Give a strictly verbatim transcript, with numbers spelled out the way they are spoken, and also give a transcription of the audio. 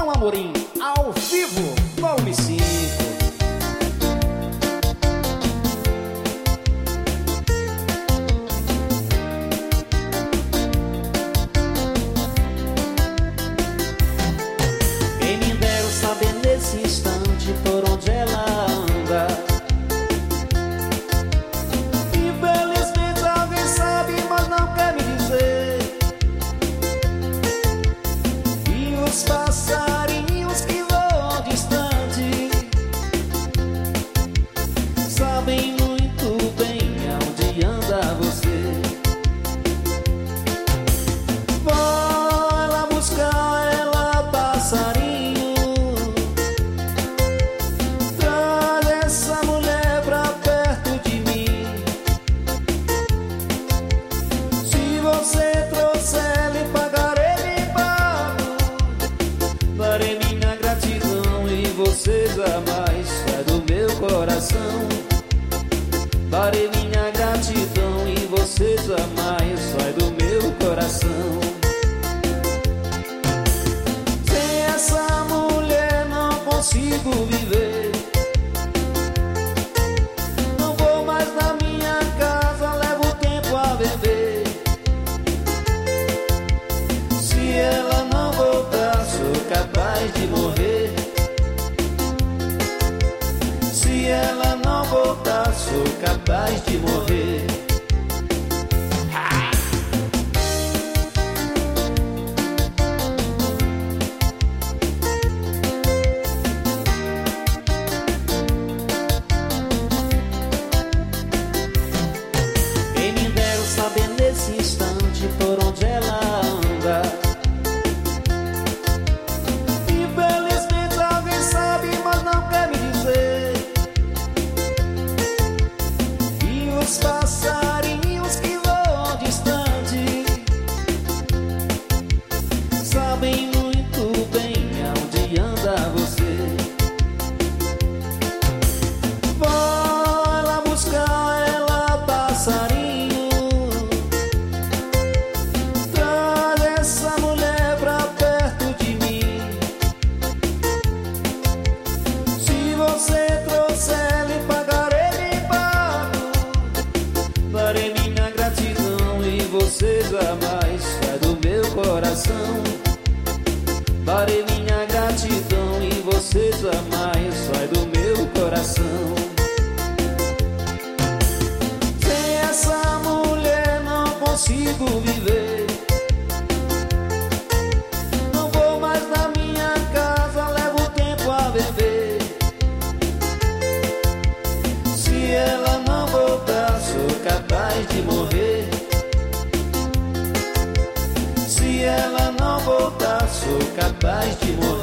João Amorim, ao vivo, volume cinco. Quem me dera saber nesse instante por onde ela anda. Infelizmente alguém sabe, mas não quer me dizer. E os passarinhos que voam distante sabem muito bem aonde anda você. Vai lá buscar ela, passarinho. Traz essa mulher pra perto de mim. Se você trouxer, lhe pagarei bem pago. Darei minha gratidão e você jamais sai do meu coração. Darei minha gratidão e você jamais sai do meu coração. Sem essa mulher não consigo viver. Não vou mais na minha casa, levo tempo a beber. Se ela não voltar, sou capaz de morrer. Se ela não voltar, sou capaz de morrer. Quem me dera saber nesse instante por onde ela anda. Infelizmente alguém sabe, mas não quer me dizer. E os passarinhos que voam distante sabem muito bem aonde anda você. Vai lá buscar ela, passarinho. Traz essa mulher pra perto de mim. Se você trouxer, lhe pagarei bem pago. Darei minha gratidão e você jamais sai do meu coração. Darei minha gratidão e você jamais sai do meu coração. Sem essa mulher não consigo viver. Não vou mais na minha casa, levo tempo a beber. Se ela não voltar, sou capaz de morrer. Se ela não voltar, sou capaz de morrer.